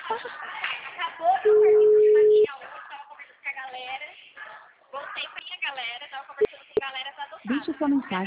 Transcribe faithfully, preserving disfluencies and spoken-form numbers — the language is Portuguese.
Acabou meu serviço de magia hoje, tava conversando com a galera. Voltei pra minha galera, tava conversando com a galera, tá adotada. Deixe sua mensagem.